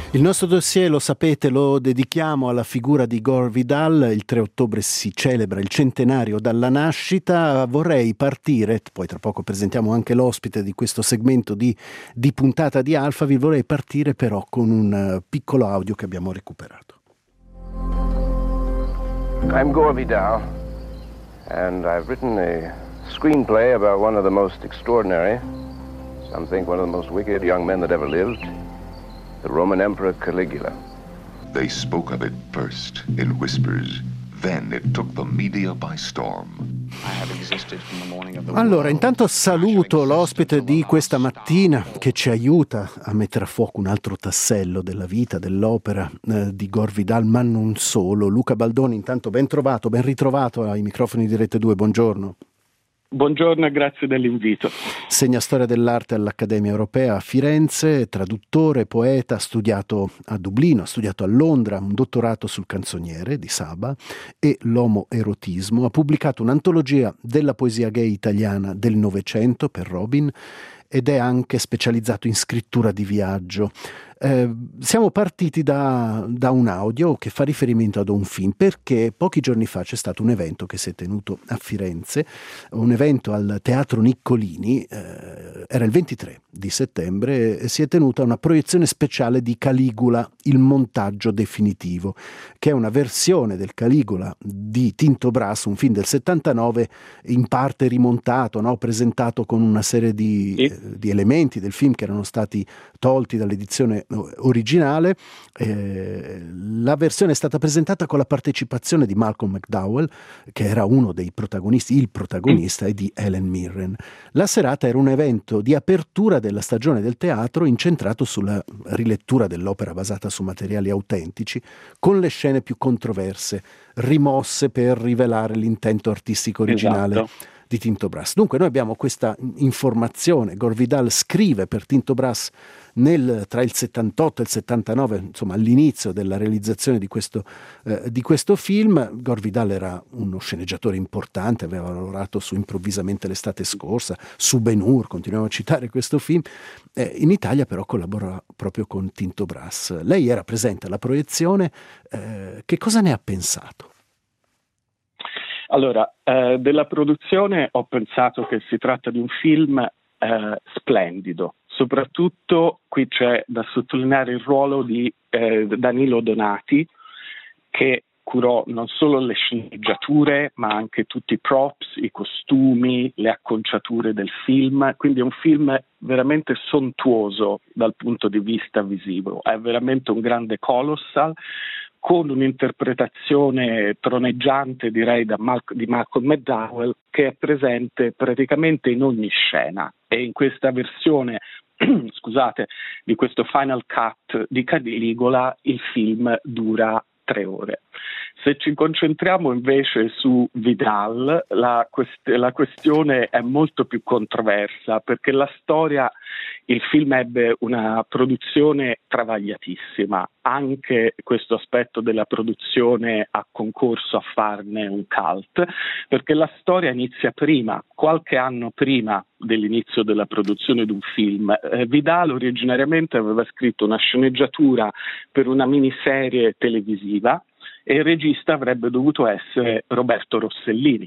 Il nostro dossier, lo sapete, lo dedichiamo alla figura di Gore Vidal. Il 3 ottobre si celebra il centenario dalla nascita. Vorrei partire, poi tra poco presentiamo anche l'ospite di questo segmento di puntata di Alphaville, vorrei partire però con un piccolo audio che abbiamo recuperato. I'm Gore Vidal, and I've written a screenplay about one of the most extraordinary, some think one of the most wicked young men that ever lived, the Roman Emperor Caligula. They spoke of it first in whispers. Then it took the media by storm. Allora, intanto saluto l'ospite di questa mattina che ci aiuta a mettere a fuoco un altro tassello della vita, dell'opera di Gore Vidal, ma non solo. Luca Baldoni, intanto ben trovato, ben ritrovato ai microfoni di Rete 2, buongiorno. Buongiorno e grazie dell'invito. Segna storia dell'arte all'Accademia Europea a Firenze, traduttore, poeta, ha studiato a Dublino, ha studiato a Londra, un dottorato sul canzoniere di Saba e l'omoerotismo, ha pubblicato un'antologia della poesia gay italiana del Novecento per Robin ed è anche specializzato in scrittura di viaggio. Siamo partiti da un audio che fa riferimento ad un film, perché pochi giorni fa c'è stato un evento che si è tenuto a Firenze, un evento al Teatro Niccolini, era il 23 di settembre, si è tenuta una proiezione speciale di Caligula, il montaggio definitivo, che è una versione del Caligula di Tinto Brass, un film del 79, in parte rimontato, no? Presentato con una serie di elementi del film che erano stati tolti dall'edizione originale. La versione è stata presentata con la partecipazione di Malcolm McDowell, che era uno dei protagonisti, il protagonista, e di Helen Mirren. La serata era un evento di apertura della stagione del teatro incentrato sulla rilettura dell'opera basata su materiali autentici, con le scene più controverse rimosse per rivelare l'intento artistico originale. Esatto. Di Tinto Brass. Dunque noi abbiamo questa informazione. Gore Vidal scrive per Tinto Brass tra il 78 e il 79, insomma all'inizio della realizzazione di questo film. Gore Vidal era uno sceneggiatore importante, aveva lavorato su Improvvisamente l'estate scorsa, su Ben-Hur, continuiamo a citare questo film. In Italia però collabora proprio con Tinto Brass. Lei era presente alla proiezione, che cosa ne ha pensato? Allora, della produzione ho pensato che si tratta di un film splendido. Soprattutto qui c'è da sottolineare il ruolo di Danilo Donati, che curò non solo le sceneggiature ma anche tutti i props, i costumi, le acconciature del film. Quindi è un film veramente sontuoso dal punto di vista visivo, è veramente un grande colossal, con un'interpretazione troneggiante, direi, di Malcolm McDowell, che è presente praticamente in ogni scena. E in questa versione, scusate, di questo Final Cut di Caligula, il film dura 3 ore. Se ci concentriamo invece su Vidal, la questione è molto più controversa, perché la storia, il film ebbe una produzione travagliatissima. Anche questo aspetto della produzione ha concorso a farne un cult, perché la storia inizia prima, qualche anno prima dell'inizio della produzione di un film. Vidal originariamente aveva scritto una sceneggiatura per una miniserie televisiva e il regista avrebbe dovuto essere Roberto Rossellini.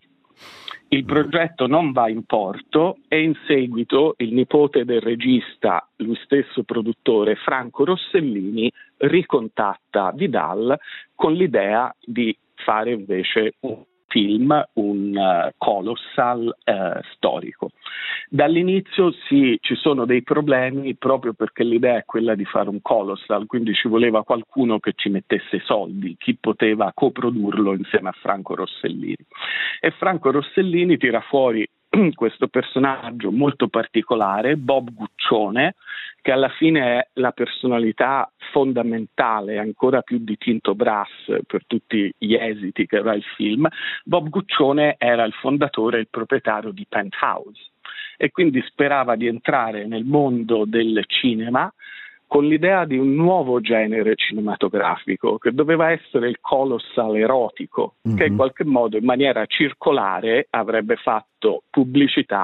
Il progetto non va in porto e in seguito il nipote del regista, lui stesso produttore, Franco Rossellini, ricontatta Vidal con l'idea di fare invece un film, un colossal storico. Dall'inizio ci sono dei problemi proprio perché l'idea è quella di fare un colossal, quindi ci voleva qualcuno che ci mettesse soldi, chi poteva coprodurlo insieme a Franco Rossellini. E Franco Rossellini tira fuori questo personaggio molto particolare, Bob Guccione, che alla fine è la personalità fondamentale, ancora più di Tinto Brass, per tutti gli esiti che era il film. Bob Guccione era il fondatore e il proprietario di Penthouse e quindi sperava di entrare nel mondo del cinema con l'idea di un nuovo genere cinematografico che doveva essere il colossal erotico, che in qualche modo in maniera circolare avrebbe fatto pubblicità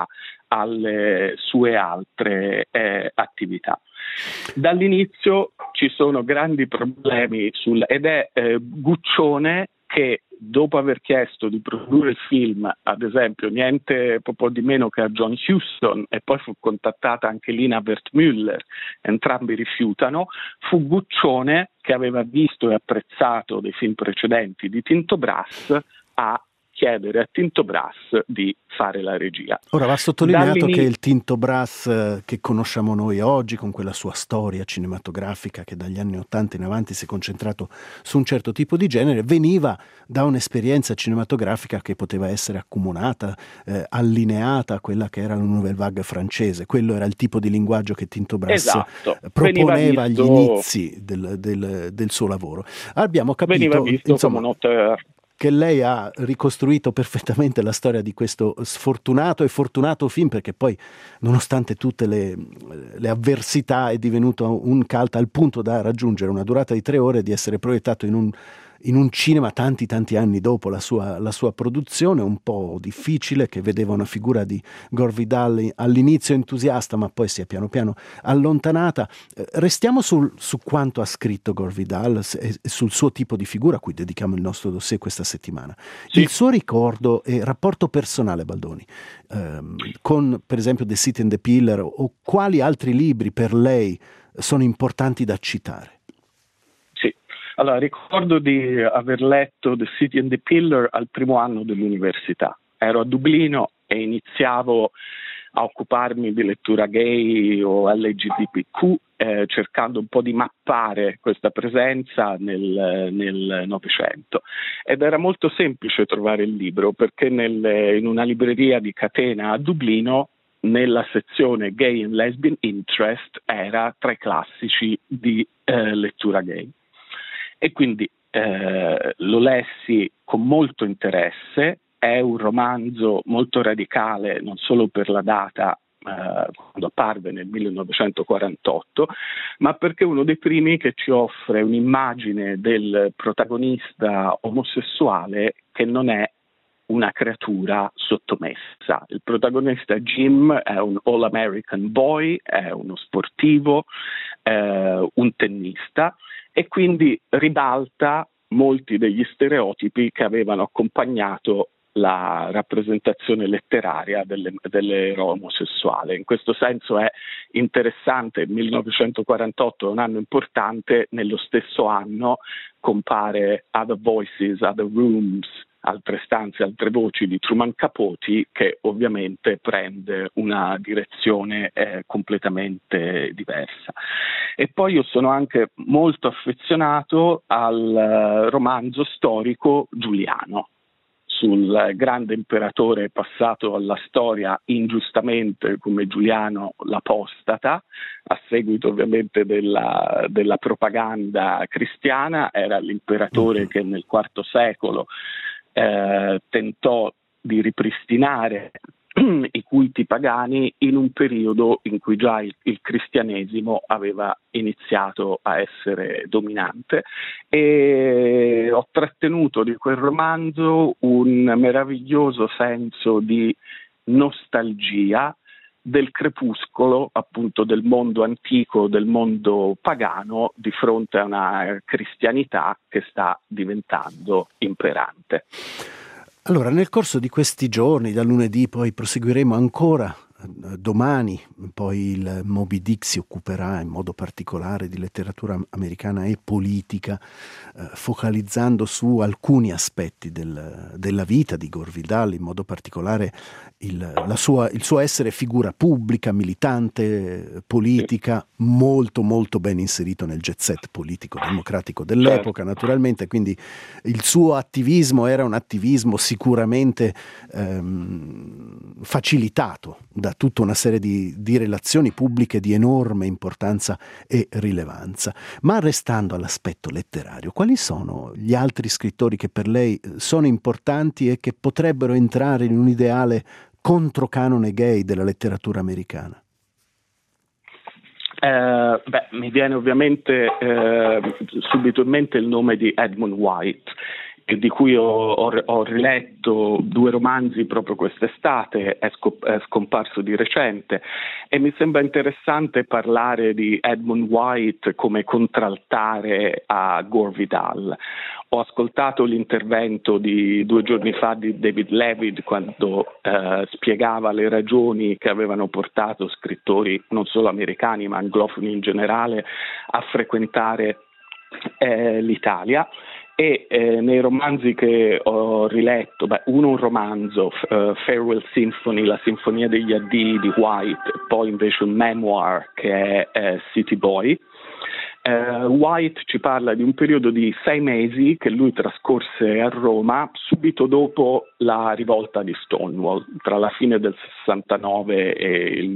alle sue altre attività. Dall'inizio ci sono grandi problemi ed è Guccione che, dopo aver chiesto di produrre il film, ad esempio, niente po' di meno che a John Huston, e poi fu contattata anche Lina Wertmüller, entrambi rifiutano, fu Guccione, che aveva visto e apprezzato dei film precedenti di Tinto Brass, a chiedere a Tinto Brass di fare la regia. Ora va sottolineato che il Tinto Brass che conosciamo noi oggi, con quella sua storia cinematografica che dagli anni '80 in avanti si è concentrato su un certo tipo di genere, veniva da un'esperienza cinematografica che poteva essere accomunata, allineata a quella che era la Nouvelle Vague francese. Quello era il tipo di linguaggio che Tinto Brass proponeva agli inizi del suo lavoro. Abbiamo capito, veniva visto come un auteur, che lei ha ricostruito perfettamente la storia di questo sfortunato e fortunato film, perché poi, nonostante tutte le avversità, è divenuto un cult al punto da raggiungere una durata di 3 ore e di essere proiettato in un cinema tanti anni dopo la sua produzione, un po' difficile, che vedeva una figura di Gore Vidal all'inizio entusiasta, ma poi si è piano piano allontanata. Restiamo su quanto ha scritto Gore Vidal e sul suo tipo di figura, a cui dedichiamo il nostro dossier questa settimana. Sì. Il suo ricordo e rapporto personale, Baldoni, con per esempio The City and the Pillar, o quali altri libri per lei sono importanti da citare? Allora, ricordo di aver letto The City and the Pillar al primo anno dell'università. Ero a Dublino e iniziavo a occuparmi di lettura gay o LGBTQ, cercando un po' di mappare questa presenza nel Novecento. Ed era molto semplice trovare il libro, perché in una libreria di catena a Dublino, nella sezione Gay and Lesbian Interest, era tra i classici di lettura gay. E quindi lo lessi con molto interesse. È un romanzo molto radicale, non solo per la data, quando apparve nel 1948, ma perché è uno dei primi che ci offre un'immagine del protagonista omosessuale che non è una creatura sottomessa. Il protagonista Jim è un all-American boy, è uno sportivo, un tennista, e quindi ribalta molti degli stereotipi che avevano accompagnato la rappresentazione letteraria dell'eroe omosessuale. In questo senso è interessante. Il 1948 è un anno importante. Nello stesso anno compare Other Voices, Other Rooms, altre stanze, altre voci di Truman Capote, che ovviamente prende una direzione completamente diversa. E poi io sono anche molto affezionato al romanzo storico Giuliano, sul grande imperatore passato alla storia ingiustamente come Giuliano l'Apostata, a seguito ovviamente della propaganda cristiana. Era l'imperatore che nel IV secolo tentò di ripristinare i culti pagani in un periodo in cui già il cristianesimo aveva iniziato a essere dominante, e ho trattenuto di quel romanzo un meraviglioso senso di nostalgia del crepuscolo, appunto, del mondo antico, del mondo pagano, di fronte a una cristianità che sta diventando imperante. Allora, nel corso di questi giorni, da lunedì poi proseguiremo ancora, domani poi il Moby Dick si occuperà in modo particolare di letteratura americana e politica, focalizzando su alcuni aspetti della vita di Gore Vidal, in modo particolare il suo essere figura pubblica, militante, politica, molto molto ben inserito nel jet set politico democratico dell'epoca, naturalmente. Quindi il suo attivismo era un attivismo sicuramente facilitato da tutta una serie di relazioni pubbliche di enorme importanza e rilevanza. Ma restando all'aspetto letterario, quali sono gli altri scrittori che per lei sono importanti e che potrebbero entrare in un ideale controcanone gay della letteratura americana? Mi viene ovviamente subito in mente il nome di Edmund White, di cui ho riletto 2 romanzi proprio quest'estate, è scomparso di recente, e mi sembra interessante parlare di Edmund White come contraltare a Gore Vidal. Ho ascoltato l'intervento di 2 giorni fa di David Levitt quando spiegava le ragioni che avevano portato scrittori non solo americani ma anglofoni in generale a frequentare l'Italia. E nei romanzi che ho riletto, un romanzo, Farewell Symphony, la sinfonia degli addii di White, e poi invece un memoir che è City Boy. White ci parla di un periodo di 6 mesi che lui trascorse a Roma subito dopo la rivolta di Stonewall, tra la fine del 69 e il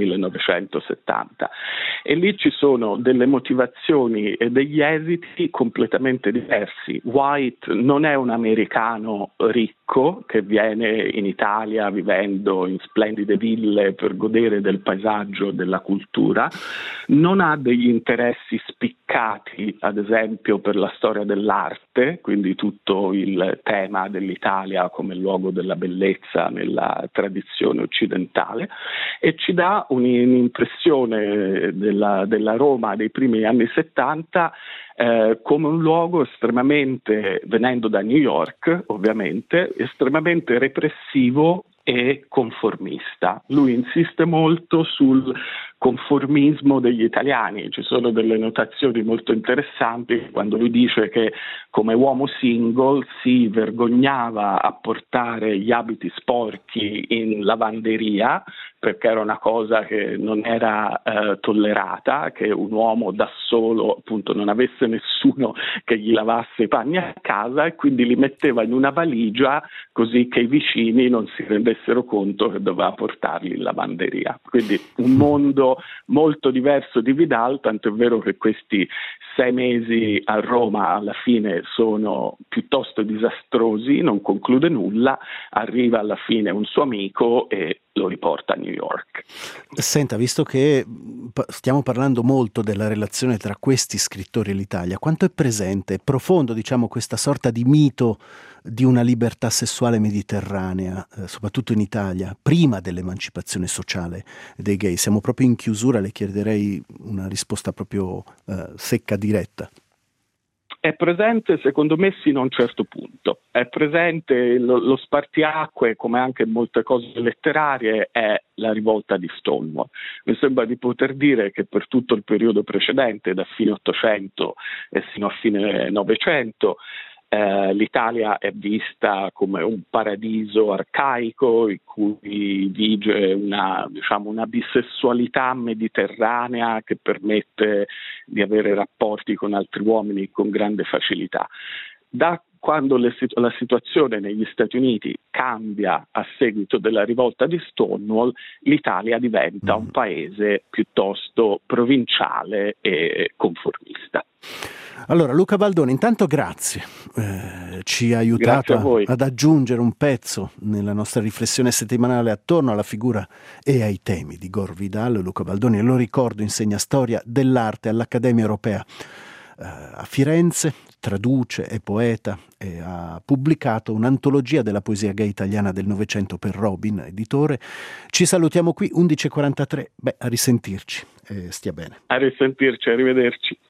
1970, e lì ci sono delle motivazioni e degli esiti completamente diversi. White non è un americano ricco che viene in Italia vivendo in splendide ville per godere del paesaggio e della cultura, non ha degli interessi spiccati, ad esempio per la storia dell'arte, quindi tutto il tema dell'Italia come luogo della bellezza nella tradizione occidentale, e ci dà un'impressione della Roma dei primi anni 70 come un luogo estremamente, venendo da New York ovviamente, estremamente repressivo e conformista. Lui insiste molto sul conformismo degli italiani. Ci sono delle notazioni molto interessanti quando lui dice che come uomo single si vergognava a portare gli abiti sporchi in lavanderia perché era una cosa che non era tollerata, che un uomo da solo appunto non avesse nessuno che gli lavasse i panni a casa, e quindi li metteva in una valigia così che i vicini non si rendessero conto che doveva portarli in lavanderia. Quindi un mondo molto diverso di Vidal, tanto è vero che questi 6 mesi a Roma alla fine sono piuttosto disastrosi, non conclude nulla, arriva alla fine un suo amico e lo riporta a New York. Senta, visto che stiamo parlando molto della relazione tra questi scrittori e l'Italia, quanto è presente, è profondo, diciamo, questa sorta di mito di una libertà sessuale mediterranea, soprattutto in Italia, prima dell'emancipazione sociale dei gay? Siamo proprio in chiusura, le chiederei una risposta proprio secca, diretta. È presente, secondo me, sino a un certo punto. È presente lo spartiacque, come anche molte cose letterarie, è la rivolta di Stonewall. Mi sembra di poter dire che per tutto il periodo precedente, da fine 800 e sino a fine 900, l'Italia è vista come un paradiso arcaico in cui vige una bisessualità mediterranea che permette di avere rapporti con altri uomini con grande facilità. Da quando la situazione negli Stati Uniti cambia a seguito della rivolta di Stonewall, l'Italia diventa un paese piuttosto provinciale e conformista. Allora, Luca Baldoni, intanto grazie, ci ha aiutato ad aggiungere un pezzo nella nostra riflessione settimanale attorno alla figura e ai temi di Gore Vidal. Luca Baldoni, lo ricordo, insegna storia dell'arte all'Accademia Europea a Firenze, traduce, è poeta e ha pubblicato un'antologia della poesia gay italiana del Novecento per Robin, editore. Ci salutiamo qui, 11:43, a risentirci, stia bene. A risentirci, arrivederci.